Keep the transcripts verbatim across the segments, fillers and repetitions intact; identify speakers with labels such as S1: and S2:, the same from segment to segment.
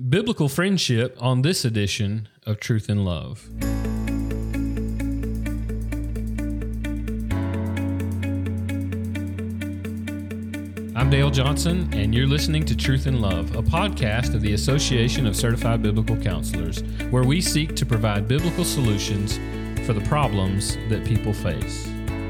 S1: biblical friendship on this edition of Truth and Love. I'm Dale Johnson, and you're listening to Truth and Love, a podcast of the Association of Certified Biblical Counselors, where we seek to provide biblical solutions for the problems that people face.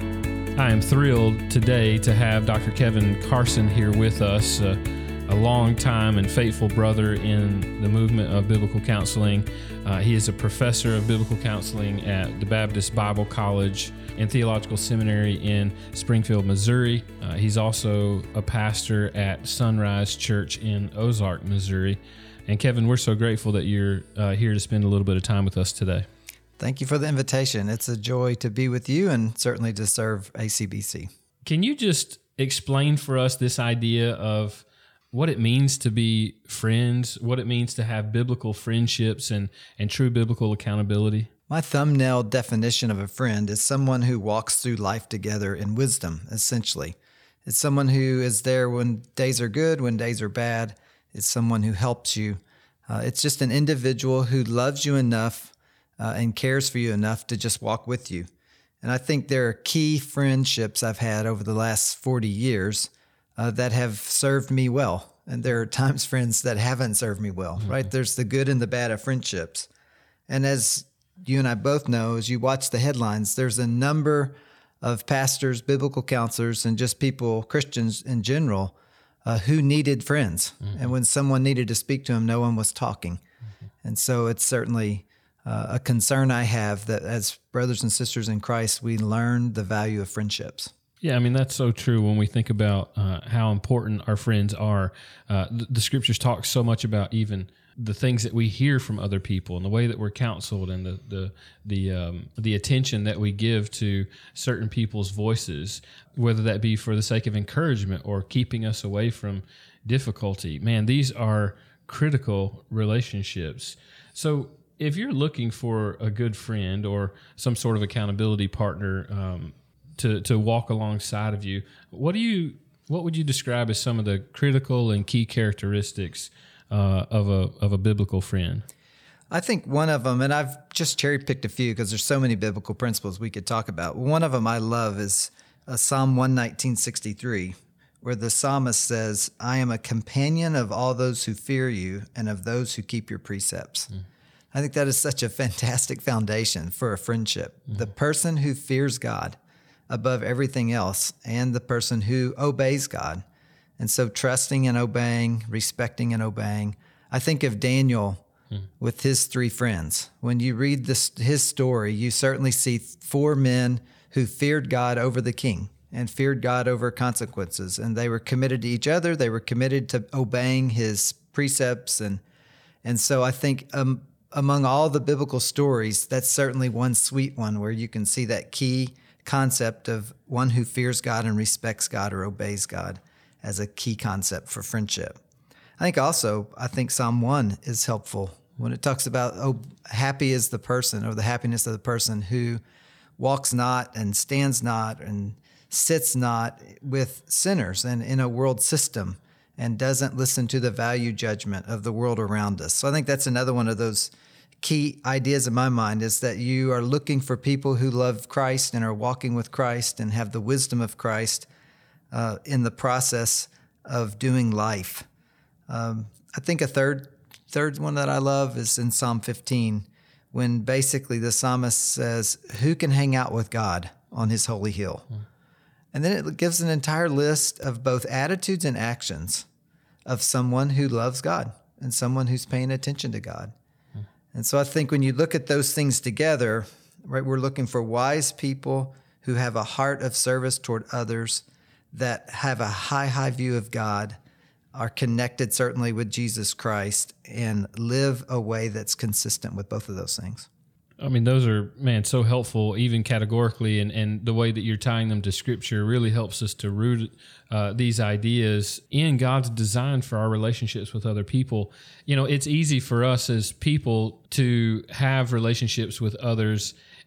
S1: I am thrilled today to have Doctor Kevin Carson here with us, uh, a long-time and faithful brother in the movement of biblical counseling. Uh, he is a professor of biblical counseling at the Baptist Bible College and Theological Seminary in Springfield, Missouri. Uh, he's also a pastor at Sunrise Church in Ozark, Missouri. And Kevin, we're so grateful that you're uh, here to spend a little bit of time with us today.
S2: Thank you for the invitation. It's a joy to be with you and certainly to serve A C B C.
S1: Can you just explain for us this idea of what it means to be friends, what it means to have biblical friendships and, and true biblical accountability?
S2: My thumbnail definition of a friend is someone who walks through life together in wisdom, essentially. It's someone who is there when days are good, when days are bad. It's someone who helps you. Uh, it's just an individual who loves you enough uh, and cares for you enough to just walk with you. And I think there are key friendships I've had over the last forty years uh, that have served me well. And there are times friends that haven't served me well, mm-hmm. right? There's the good and the bad of friendships. And as you and I both know, as you watch the headlines, there's a number of pastors, biblical counselors, and just people, Christians in general, uh, who needed friends. Mm-hmm. And when someone needed to speak to them, no one was talking. Mm-hmm. And so it's certainly uh, a concern I have that as brothers and sisters in Christ, we learn the value of friendships.
S1: Yeah, I mean, that's so true when we think about uh, how important our friends are. Uh, the, the scriptures talk so much about even the things that we hear from other people and the way that we're counseled and the the the um, the attention that we give to certain people's voices, whether that be for the sake of encouragement or keeping us away from difficulty. Man, these are critical relationships. So if you're looking for a good friend or some sort of accountability partner um, to to walk alongside of you, what do you what would you describe as some of the critical and key characteristics Uh, of a of a biblical friend?
S2: I think one of them, and I've just cherry-picked a few because there's so many biblical principles we could talk about. One of them I love is uh, Psalm one nineteen sixty-three, where the psalmist says, "I am a companion of all those who fear you and of those who keep your precepts." Mm. I think that is such a fantastic foundation for a friendship. Mm. The person who fears God above everything else and the person who obeys God. And so trusting and obeying, respecting and obeying. I think of Daniel hmm. with his three friends. When you read this, his story, you certainly see four men who feared God over the king and feared God over consequences. And they were committed to each other. They were committed to obeying his precepts. And, and so I think um, among all the biblical stories, that's certainly one sweet one where you can see that key concept of one who fears God and respects God or obeys God as a key concept for friendship. I think also, I think Psalm one is helpful when it talks about, oh, happy is the person or the happiness of the person who walks not and stands not and sits not with sinners and in a world system and doesn't listen to the value judgment of the world around us. So I think that's another one of those key ideas in my mind is that you are looking for people who love Christ and are walking with Christ and have the wisdom of Christ Uh, in the process of doing life. Um, I think a third third one that I love is in Psalm fifteen, when basically the psalmist says, who can hang out with God on his holy hill? Mm. And then it gives an entire list of both attitudes and actions of someone who loves God and someone who's paying attention to God. Mm. And so I think when you look at those things together, right, we're looking for wise people who have a heart of service toward others, that have a high, high view of God, are connected certainly with Jesus Christ, and live a way that's consistent with both of those things.
S1: I mean, those are, man, so helpful, even categorically, and, and the way that you're tying them to Scripture really helps us to root uh, these ideas in God's design for our relationships with other people. You know, it's easy for us as people to have relationships with others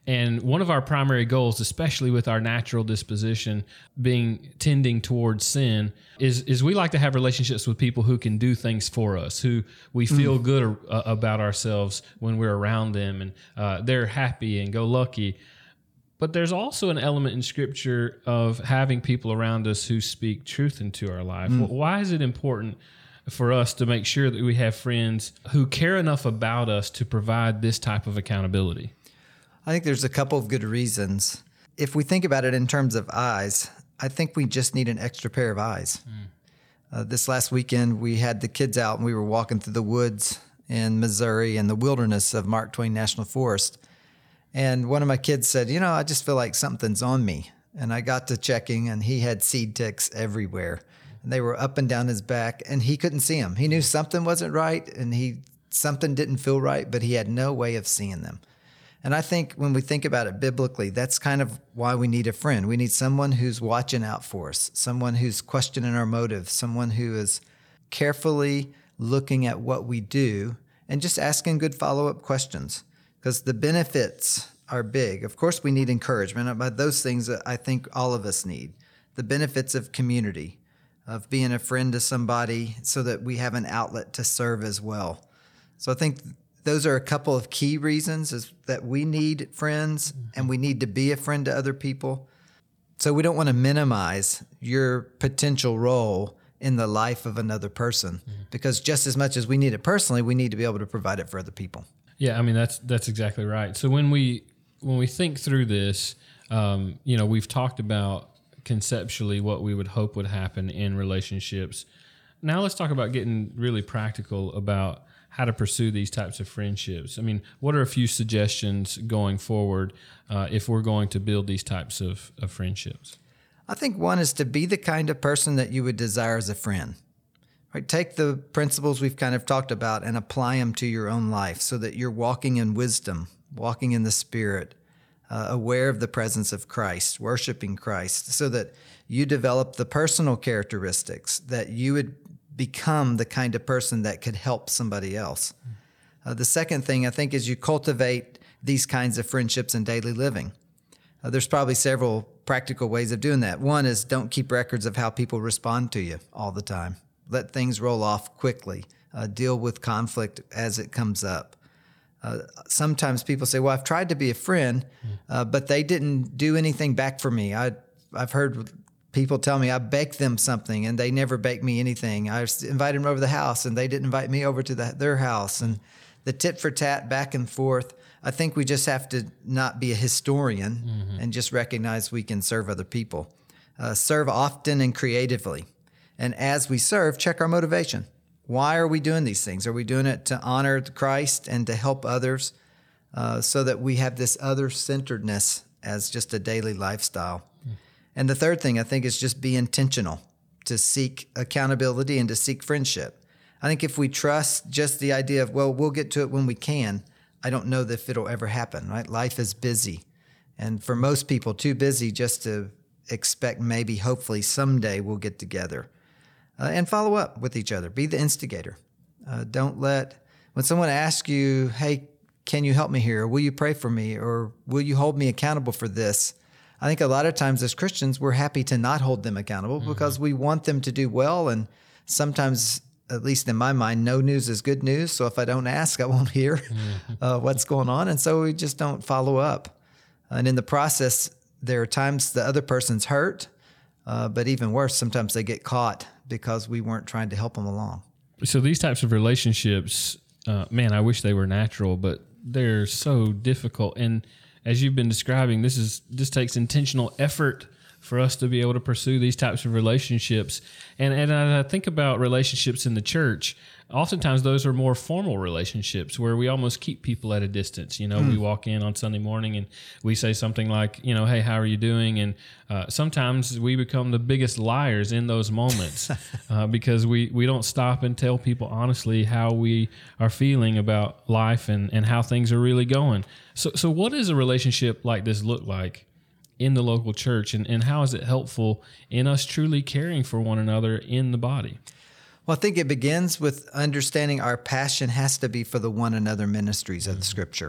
S1: And one of our primary goals, especially with our natural disposition being tending towards sin, is is we like to have relationships with people who can do things for us, who we feel mm. good uh, about ourselves when we're around them, and uh, they're happy and go lucky. But there's also an element in Scripture of having people around us who speak truth into our life. Mm. Why is it important for us to make sure that we have friends who care enough about us to provide this type of accountability?
S2: I think there's a couple of good reasons. If we think about it in terms of eyes, I think we just need an extra pair of eyes. Mm. Uh, this last weekend, we had the kids out and we were walking through the woods in Missouri and the wilderness of Mark Twain National Forest. And one of my kids said, you know, I just feel like something's on me. And I got to checking and he had seed ticks everywhere. And they were up and down his back and he couldn't see them. He knew something wasn't right and he something didn't feel right, but he had no way of seeing them. And I think when we think about it biblically, that's kind of why we need a friend. We need someone who's watching out for us, someone who's questioning our motives, someone who is carefully looking at what we do and just asking good follow-up questions, because the benefits are big. Of course, we need encouragement, but those things that I think all of us need. The benefits of community, of being a friend to somebody so that we have an outlet to serve as well. So I think those are a couple of key reasons, is that we need friends and we need to be a friend to other people. So we don't want to minimize your potential role in the life of another person, mm-hmm. because just as much as we need it personally, we need to be able to provide it for other people.
S1: Yeah, I mean, that's that's exactly right. So when we when we think through this, um, you know, we've talked about conceptually what we would hope would happen in relationships. Now let's talk about getting really practical about how to pursue these types of friendships. I mean, what are a few suggestions going forward uh, if we're going to build these types of, of friendships?
S2: I think one is to be the kind of person that you would desire as a friend. Right? Take the principles we've kind of talked about and apply them to your own life so that you're walking in wisdom, walking in the Spirit, uh, aware of the presence of Christ, worshiping Christ, so that you develop the personal characteristics that you would become the kind of person that could help somebody else. Uh, the second thing, I think, is you cultivate these kinds of friendships in daily living. Uh, there's probably several practical ways of doing that. One is don't keep records of how people respond to you all the time. Let things roll off quickly. Uh, deal with conflict as it comes up. Uh, sometimes people say, well, I've tried to be a friend, uh, but they didn't do anything back for me. I, I've heard people tell me I baked them something and they never baked me anything. I invited them over to the house and they didn't invite me over to the, their house. And the tit for tat, back and forth. I think we just have to not be a historian mm-hmm. and just recognize we can serve other people. Uh, serve often and creatively. And as we serve, check our motivation. Why are we doing these things? Are we doing it to honor Christ and to help others uh, so that we have this other-centeredness as just a daily lifestyle? Mm. And the third thing, I think, is just be intentional to seek accountability and to seek friendship. I think if we trust just the idea of, well, we'll get to it when we can, I don't know if it'll ever happen, right? Life is busy. And for most people, too busy just to expect maybe, hopefully, someday we'll get together. Uh, and follow up with each other. Be the instigator. Uh, don't let, when someone asks you, hey, can you help me here? Or will you pray for me? Or will you hold me accountable for this? I think a lot of times as Christians, we're happy to not hold them accountable mm-hmm. because we want them to do well. And sometimes, at least in my mind, no news is good news. So if I don't ask, I won't hear mm-hmm. uh, what's going on. And so we just don't follow up. And in the process, there are times the other person's hurt, uh, but even worse, sometimes they get caught because we weren't trying to help them along.
S1: So these types of relationships, uh, man, I wish they were natural, but they're so difficult. And as you've been describing, this is this takes intentional effort for us to be able to pursue these types of relationships. And and I think about relationships in the church. Oftentimes those are more formal relationships where we almost keep people at a distance. You know, mm. we walk in on Sunday morning and we say something like, you know, hey, how are you doing? And uh, sometimes we become the biggest liars in those moments uh, because we, we don't stop and tell people honestly how we are feeling about life and, and how things are really going. So, so what does a relationship like this look like in the local church, and, and how is it helpful in us truly caring for one another in the body?
S2: Well, I think it begins with understanding our passion has to be for the one another ministries of the Scripture.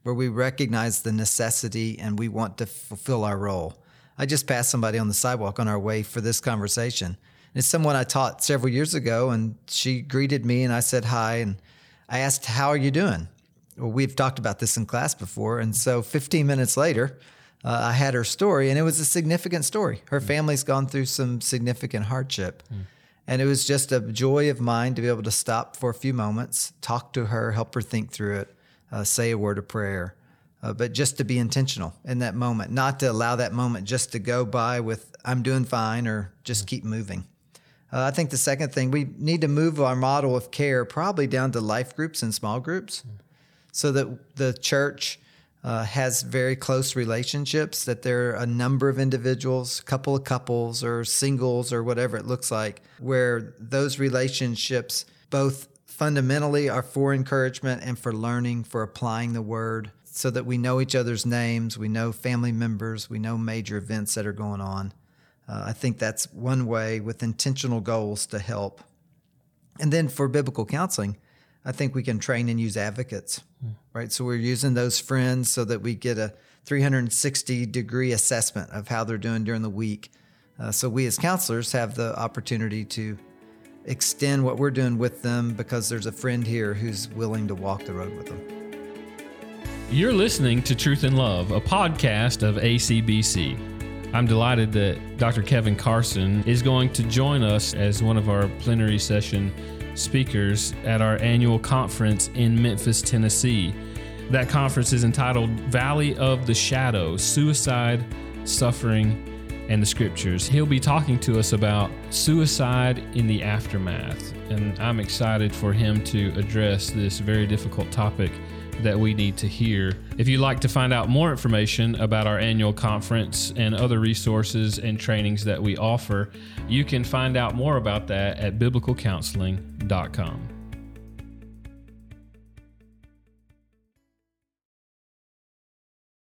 S2: where we recognize the necessity and we want to fulfill our role. I just passed somebody on the sidewalk on our way for this conversation. It's someone I taught several years ago, and she greeted me, and I said hi, and I asked, how are you doing? Well, we've talked about this in class before, and so fifteen minutes later, uh, I had her story, and it was a significant story. Her family's gone through some significant hardship, mm. and it was just a joy of mine to be able to stop for a few moments, talk to her, help her think through it, uh, say a word of prayer, uh, but just to be intentional in that moment, not to allow that moment just to go by with, I'm doing fine, or just mm. keep moving. Uh, I think the second thing, we need to move our model of care probably down to life groups and small groups mm. so that the church uh, has very close relationships, that there are a number of individuals, a couple of couples or singles or whatever it looks like, where those relationships both fundamentally are for encouragement and for learning, for applying the word, so that we know each other's names, we know family members, we know major events that are going on. Uh, I think that's one way with intentional goals to help. And then for biblical counseling, I think we can train and use advocates, mm. right? So we're using those friends so that we get a three hundred sixty degree assessment of how they're doing during the week. Uh, so we as counselors have the opportunity to extend what we're doing with them because there's a friend here who's willing to walk the road with them.
S1: You're listening to Truth in Love, a podcast of A C B C. I'm delighted that Doctor Kevin Carson is going to join us as one of our plenary session speakers at our annual conference in Memphis, Tennessee. That conference is entitled Valley of the Shadow, Suicide, Suffering, and the Scriptures. He'll be talking to us about suicide in the aftermath, and I'm excited for him to address this very difficult topic that we need to hear. If you'd like to find out more information about our annual conference and other resources and trainings that we offer, you can find out more about that at biblical counseling dot com.